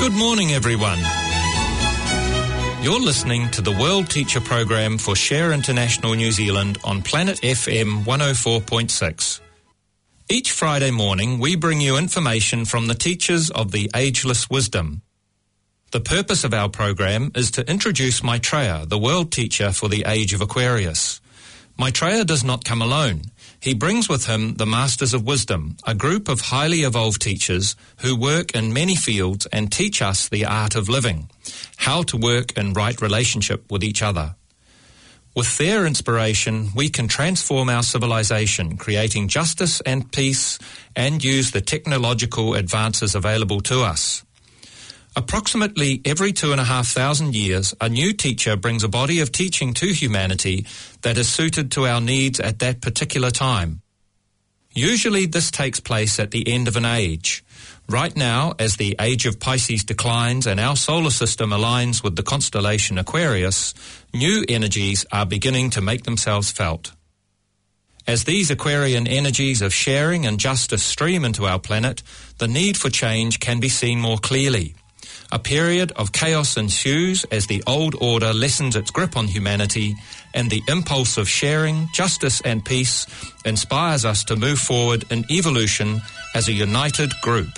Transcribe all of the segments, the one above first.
Good morning, everyone. You're listening to the World Teacher Program for Share International New Zealand on Planet FM 104.6. Each Friday morning, we bring you information from the teachers of the Ageless Wisdom. The purpose of our program is to introduce Maitreya, the world teacher for the age of Aquarius. Maitreya does not come alone. He brings with him the Masters of Wisdom, a group of highly evolved teachers who work in many fields and teach us the art of living, how to work in right relationship with each other. With their inspiration, we can transform our civilization, creating justice and peace, and use the technological advances available to us. Approximately every 2,500 years, a new teacher brings a body of teaching to humanity that is suited to our needs at that particular time. Usually this takes place at the end of an age. Right now, as the age of Pisces declines and our solar system aligns with the constellation Aquarius, new energies are beginning to make themselves felt. As these Aquarian energies of sharing and justice stream into our planet, the need for change can be seen more clearly. A period of chaos ensues as the old order lessens its grip on humanity, and the impulse of sharing, justice and peace inspires us to move forward in evolution as a united group.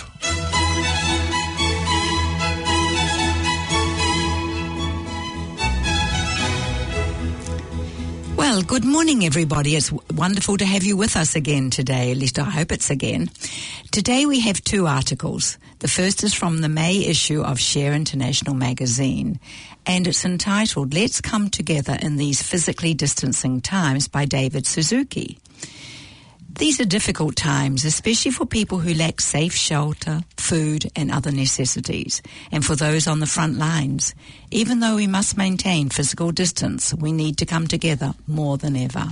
Well, good morning, everybody. It's wonderful to have you with us again today. At least I hope it's again. Today we have two articles. The first is from the May issue of Share International magazine, and it's entitled, Let's Come Together in These Physically Distancing Times by David Suzuki. These are difficult times, especially for people who lack safe shelter, food and other necessities, and for those on the front lines. Even though we must maintain physical distance, we need to come together more than ever.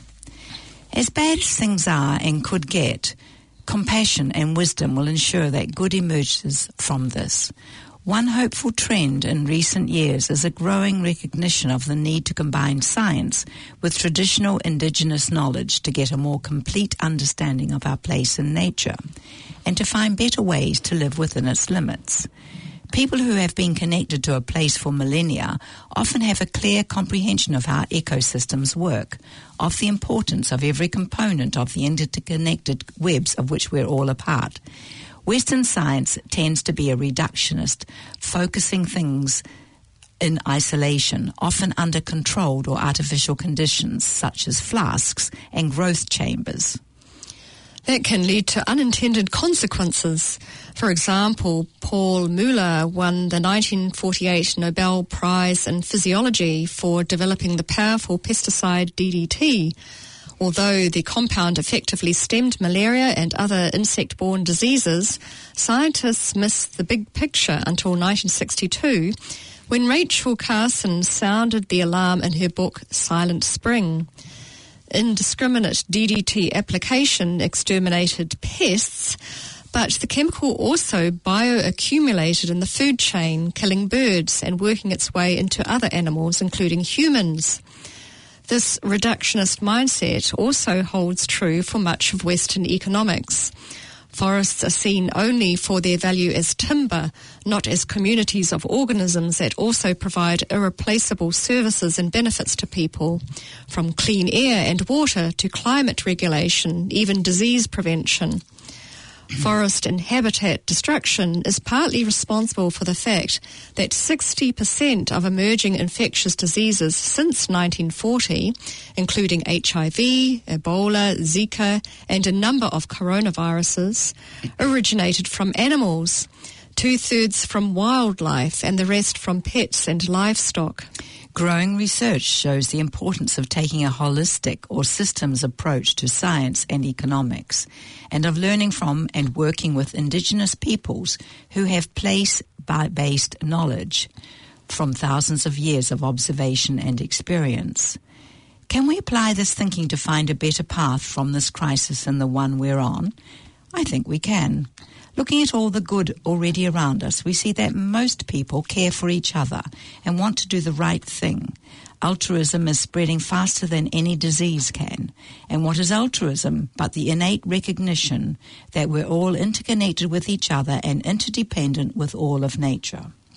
As bad as things are and could get, compassion and wisdom will ensure that good emerges from this. One hopeful trend in recent years is a growing recognition of the need to combine science with traditional indigenous knowledge to get a more complete understanding of our place in nature and to find better ways to live within its limits. People who have been connected to a place for millennia often have a clear comprehension of how ecosystems work, of the importance of every component of the interconnected webs of which we're all a part. Western science tends to be a reductionist, focusing things in isolation, often under controlled or artificial conditions, such as flasks and growth chambers. That can lead to unintended consequences. For example, Paul Muller won the 1948 Nobel Prize in Physiology for developing the powerful pesticide DDT. Although the compound effectively stemmed malaria and other insect-borne diseases, scientists missed the big picture until 1962, when Rachel Carson sounded the alarm in her book Silent Spring. Indiscriminate DDT application exterminated pests, but the chemical also bioaccumulated in the food chain, killing birds and working its way into other animals, including humans. This reductionist mindset also holds true for much of Western economics. Forests are seen only for their value as timber, not as communities of organisms that also provide irreplaceable services and benefits to people, from clean air and water to climate regulation, even disease prevention. Forest and habitat destruction is partly responsible for the fact that 60% of emerging infectious diseases since 1940, including HIV, Ebola, Zika, and a number of coronaviruses, originated from animals, 2/3 from wildlife and the rest from pets and livestock. Growing research shows the importance of taking a holistic or systems approach to science and economics, and of learning from and working with Indigenous peoples who have place-based knowledge from thousands of years of observation and experience. Can we apply this thinking to find a better path from this crisis than the one we're on? I think we can. Looking at all the good already around us, we see that most people care for each other and want to do the right thing. Altruism is spreading faster than any disease can. And what is altruism but the innate recognition that we're all interconnected with each other and interdependent with all of nature?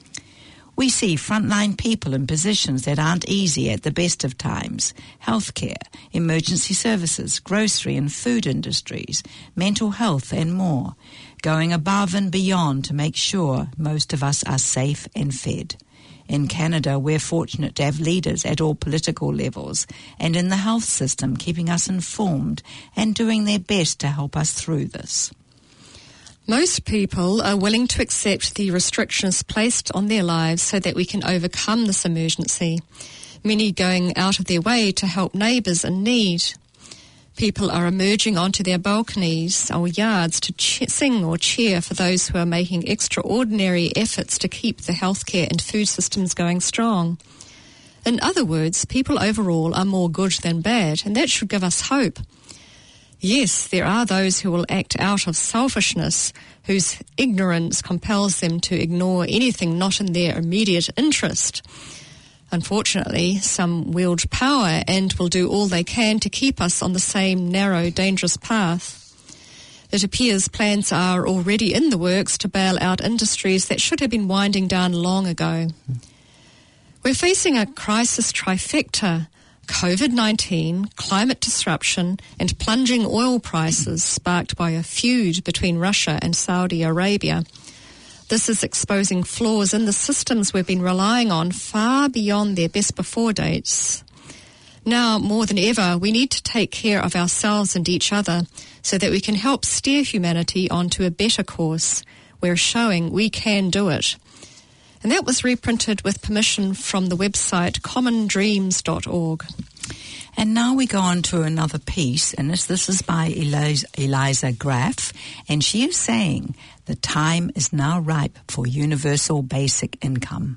We see frontline people in positions that aren't easy at the best of times: healthcare, emergency services, grocery and food industries, mental health and more, going above and beyond to make sure most of us are safe and fed. In Canada, we're fortunate to have leaders at all political levels and in the health system keeping us informed and doing their best to help us through this. Most people are willing to accept the restrictions placed on their lives so that we can overcome this emergency, many going out of their way to help neighbours in need. People are emerging onto their balconies or yards to sing or cheer for those who are making extraordinary efforts to keep the healthcare and food systems going strong. In other words, people overall are more good than bad, and that should give us hope. Yes, there are those who will act out of selfishness, whose ignorance compels them to ignore anything not in their immediate interest. Unfortunately, some wield power and will do all they can to keep us on the same narrow, dangerous path. It appears plans are already in the works to bail out industries that should have been winding down long ago. We're facing a crisis trifecta: COVID-19, climate disruption, and plunging oil prices sparked by a feud between Russia and Saudi Arabia. This is exposing flaws in the systems we've been relying on far beyond their best before dates. Now, more than ever, we need to take care of ourselves and each other so that we can help steer humanity onto a better course. We're showing we can do it. And that was reprinted with permission from the website commondreams.org. And now we go on to another piece, and this is by Eliza Graff, and she is saying the time is now ripe for universal basic income.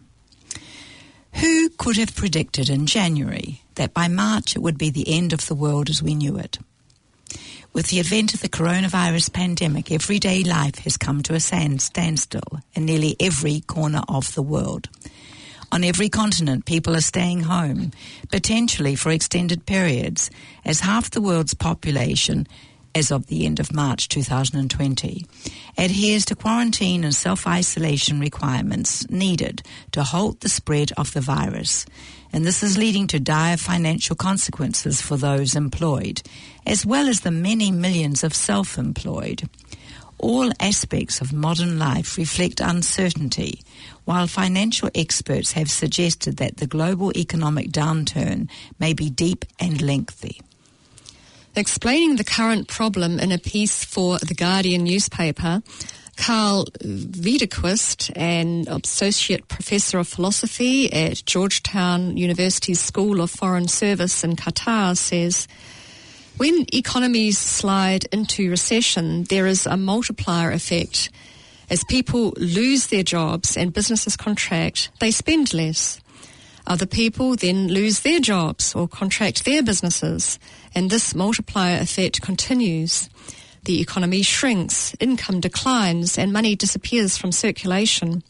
Who could have predicted in January that by March it would be the end of the world as we knew it? With the advent of the coronavirus pandemic, everyday life has come to a standstill in nearly every corner of the world. On every continent, people are staying home, potentially for extended periods, as half the world's population, as of the end of March 2020, adheres to quarantine and self-isolation requirements needed to halt the spread of the virus. And this is leading to dire financial consequences for those employed, as well as the many millions of self-employed. All aspects of modern life reflect uncertainty, while financial experts have suggested that the global economic downturn may be deep and lengthy. Explaining the current problem in a piece for The Guardian newspaper, Carl Wiederquist, an associate professor of philosophy at Georgetown University's School of Foreign Service in Qatar, says, when economies slide into recession, there is a multiplier effect. As people lose their jobs and businesses contract, they spend less. Other people then lose their jobs or contract their businesses, and this multiplier effect continues. The economy shrinks, income declines, and money disappears from circulation.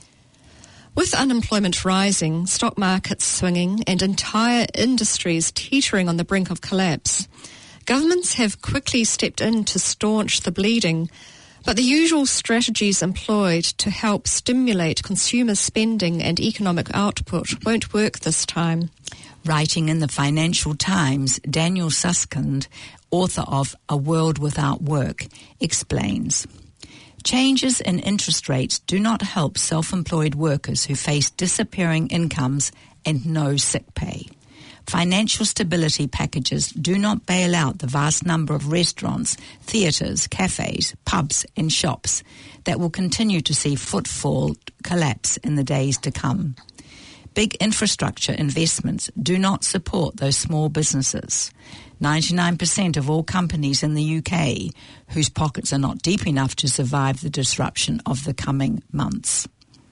With unemployment rising, stock markets swinging, and entire industries teetering on the brink of collapse, governments have quickly stepped in to staunch the bleeding, but the usual strategies employed to help stimulate consumer spending and economic output won't work this time. Writing in the Financial Times, Daniel Susskind, author of A World Without Work, explains, changes in interest rates do not help self-employed workers who face disappearing incomes and no sick pay. Financial stability packages do not bail out the vast number of restaurants, theatres, cafes, pubs and shops that will continue to see footfall collapse in the days to come. Big infrastructure investments do not support those small businesses. 99% of all companies in the UK whose pockets are not deep enough to survive the disruption of the coming months.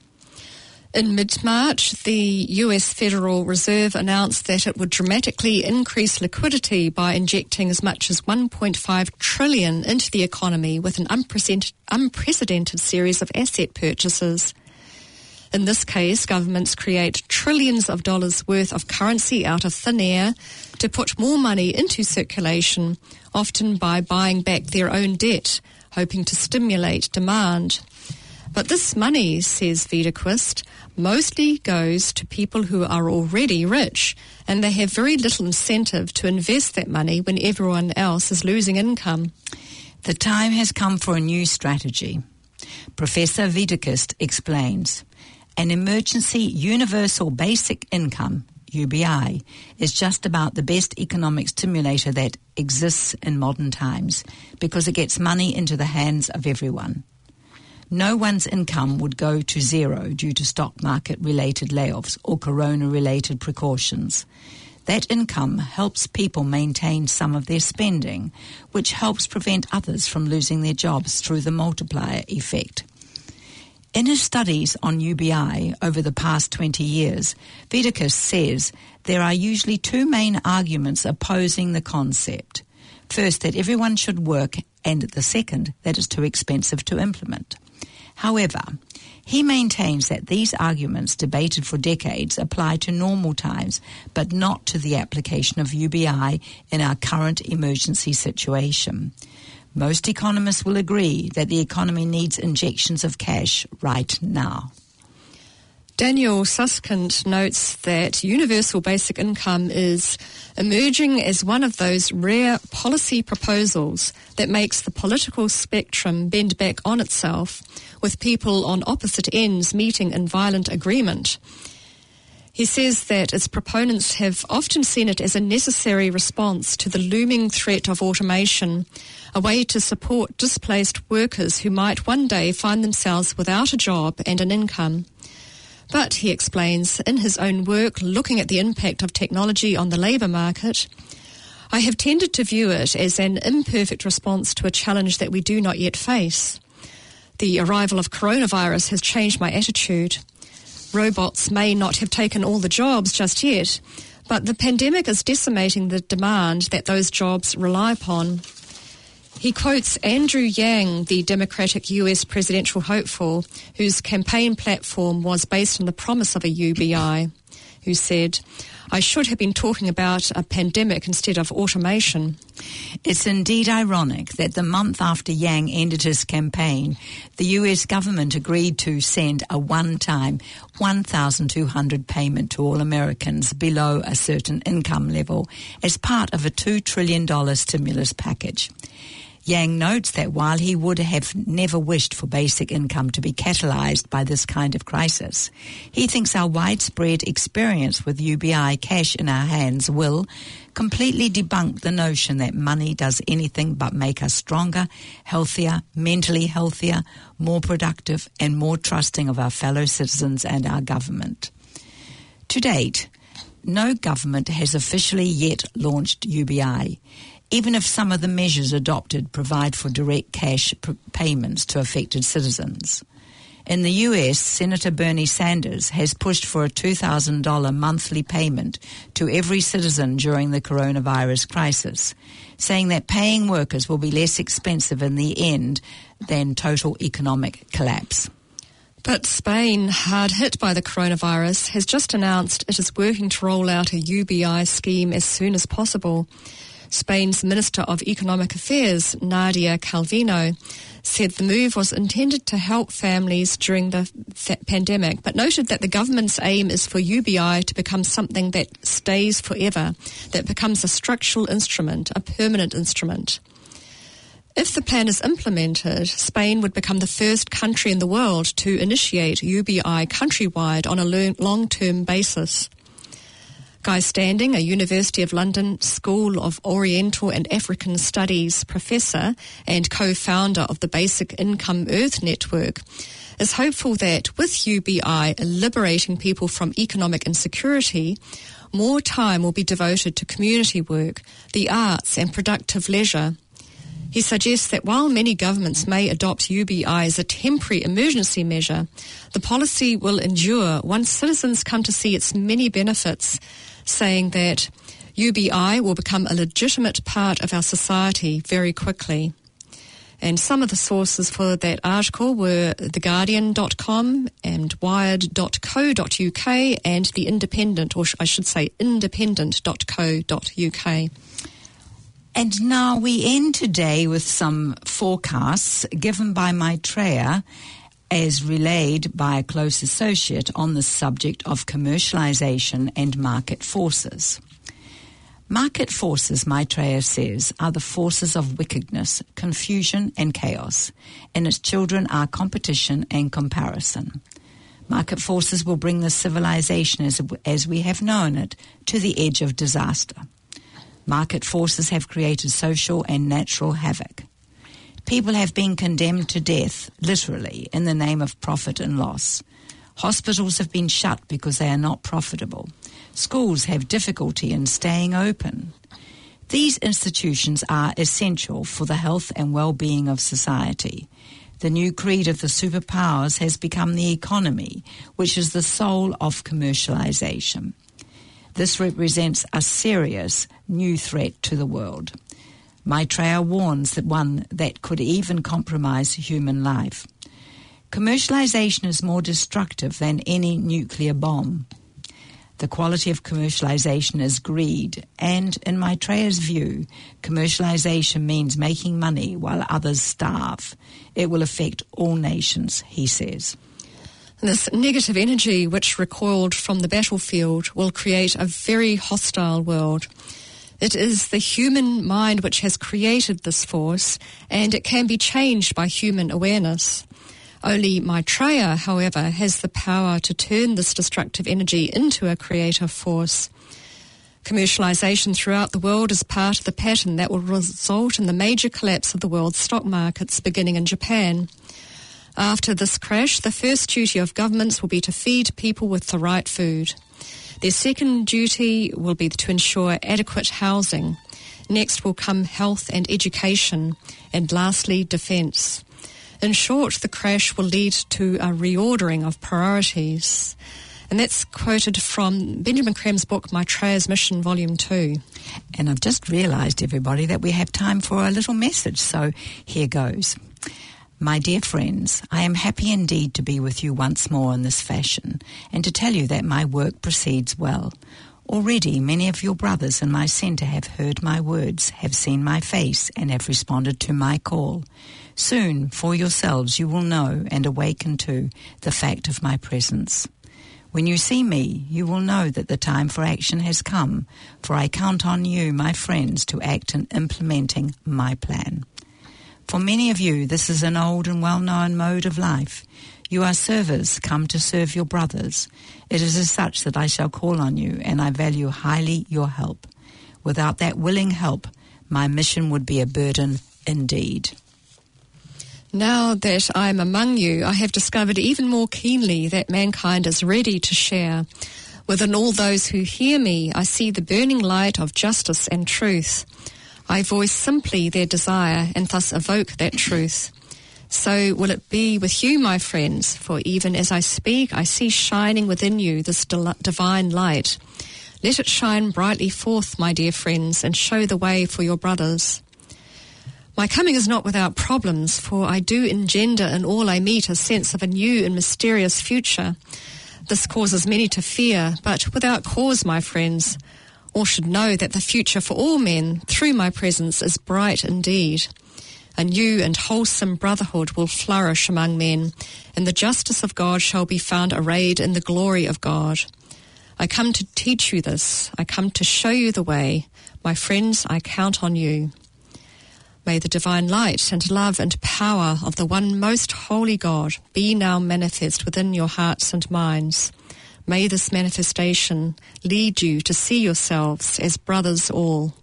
In mid-March, the US Federal Reserve announced that it would dramatically increase liquidity by injecting as much as $1.5 trillion into the economy with an unprecedented series of asset purchases. In this case, governments create trillions of dollars worth of currency out of thin air to put more money into circulation, often by buying back their own debt, hoping to stimulate demand. But this money, says Widerquist, mostly goes to people who are already rich, and they have very little incentive to invest that money when everyone else is losing income. The time has come for a new strategy. Professor Widerquist explains, an emergency universal basic income, UBI, is just about the best economic stimulator that exists in modern times because it gets money into the hands of everyone. No one's income would go to zero due to stock market-related layoffs or corona-related precautions. That income helps people maintain some of their spending, which helps prevent others from losing their jobs through the multiplier effect. In his studies on UBI over the past 20 years, Widerquist says there are usually two main arguments opposing the concept. First, that everyone should work, and the second, that it's too expensive to implement. However, he maintains that these arguments, debated for decades, apply to normal times, but not to the application of UBI in our current emergency situation. Most economists will agree that the economy needs injections of cash right now. Daniel Susskind notes that universal basic income is emerging as one of those rare policy proposals that makes the political spectrum bend back on itself, with people on opposite ends meeting in violent agreement. He says that its proponents have often seen it as a necessary response to the looming threat of automation, a way to support displaced workers who might one day find themselves without a job and an income. But, he explains, in his own work looking at the impact of technology on the labour market, I have tended to view it as an imperfect response to a challenge that we do not yet face. The arrival of coronavirus has changed my attitude. Robots may not have taken all the jobs just yet, but the pandemic is decimating the demand that those jobs rely upon. He quotes Andrew Yang, the Democratic US presidential hopeful, whose campaign platform was based on the promise of a UBI, who said, I should have been talking about a pandemic instead of automation. It's indeed ironic that the month after Yang ended his campaign, the US government agreed to send a one-time $1,200 payment to all Americans below a certain income level as part of a $2 trillion stimulus package. Yang notes that while he would have never wished for basic income to be catalysed by this kind of crisis, he thinks our widespread experience with UBI cash in our hands will completely debunk the notion that money does anything but make us stronger, healthier, mentally healthier, more productive and more trusting of our fellow citizens and our government. To date, no government has officially yet launched UBI, even if some of the measures adopted provide for direct cash payments to affected citizens. In the US, Senator Bernie Sanders has pushed for a $2,000 monthly payment to every citizen during the coronavirus crisis, saying that paying workers will be less expensive in the end than total economic collapse. But Spain, hard hit by the coronavirus, has just announced it is working to roll out a UBI scheme as soon as possible. Spain's Minister of Economic Affairs, Nadia Calvino, said the move was intended to help families during the pandemic, but noted that the government's aim is for UBI to become something that stays forever, that becomes a structural instrument, a permanent instrument. If the plan is implemented, Spain would become the first country in the world to initiate UBI countrywide on a long-term basis. Guy Standing, a University of London School of Oriental and African Studies professor and co-founder of the Basic Income Earth Network, is hopeful that with UBI liberating people from economic insecurity, more time will be devoted to community work, the arts and productive leisure. He suggests that while many governments may adopt UBI as a temporary emergency measure, the policy will endure once citizens come to see its many benefits, saying that UBI will become a legitimate part of our society very quickly. And some of the sources for that article were theguardian.com and wired.co.uk and The Independent, or I should say independent.co.uk. And now we end today with some forecasts given by Maitreya as relayed by a close associate on the subject of commercialization and market forces. Market forces, Maitreya says, are the forces of wickedness, confusion and chaos, and its children are competition and comparison. Market forces will bring the civilization as we have known it to the edge of disaster. Market forces have created social and natural havoc. People have been condemned to death, literally, in the name of profit and loss. Hospitals have been shut because they are not profitable. Schools have difficulty in staying open. These institutions are essential for the health and well-being of society. The new creed of the superpowers has become the economy, which is the soul of commercialization. This represents a serious new threat to the world. Maitreya warns that one that could even compromise human life. Commercialization is more destructive than any nuclear bomb. The quality of commercialization is greed, and in Maitreya's view, commercialization means making money while others starve. It will affect all nations, he says. This negative energy which recoiled from the battlefield will create a very hostile world. It is the human mind which has created this force, and it can be changed by human awareness. Only Maitreya, however, has the power to turn this destructive energy into a creative force. Commercialization throughout the world is part of the pattern that will result in the major collapse of the world's stock markets beginning in Japan. After this crash, the first duty of governments will be to feed people with the right food. Their second duty will be to ensure adequate housing. Next will come health and education, and lastly, defence. In short, the crash will lead to a reordering of priorities. And that's quoted from Benjamin Cram's book, Maitreya's Mission, Volume 2. And I've just realised, everybody, that we have time for a little message, so here goes. My dear friends, I am happy indeed to be with you once more in this fashion, and to tell you that my work proceeds well. Already many of your brothers in my centre have heard my words, have seen my face, and have responded to my call. Soon, for yourselves, you will know and awaken to the fact of my presence. When you see me, you will know that the time for action has come, for I count on you, my friends, to act in implementing my plan. For many of you, this is an old and well-known mode of life. You are servers come to serve your brothers. It is as such that I shall call on you, and I value highly your help. Without that willing help, my mission would be a burden indeed. Now that I am among you, I have discovered even more keenly that mankind is ready to share. Within all those who hear me, I see the burning light of justice and truth. I voice simply their desire and thus evoke that truth. So will it be with you, my friends, for even as I speak, I see shining within you this divine light. Let it shine brightly forth, my dear friends, and show the way for your brothers. My coming is not without problems, for I do engender in all I meet a sense of a new and mysterious future. This causes many to fear, but without cause, my friends. All should know that the future for all men, through my presence, is bright indeed. A new and wholesome brotherhood will flourish among men, and the justice of God shall be found arrayed in the glory of God. I come to teach you this. I come to show you the way. My friends, I count on you. May the divine light and love and power of the one most holy God be now manifest within your hearts and minds. May this manifestation lead you to see yourselves as brothers all.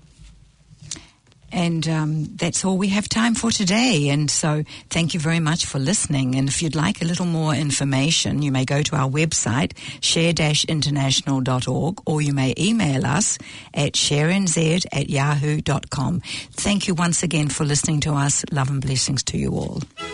And that's all we have time for today. And so thank you very much for listening. And if you'd like a little more information, you may go to our website, share-international.org, or you may email us at sharenz@yahoo.com. Thank you once again for listening to us. Love and blessings to you all.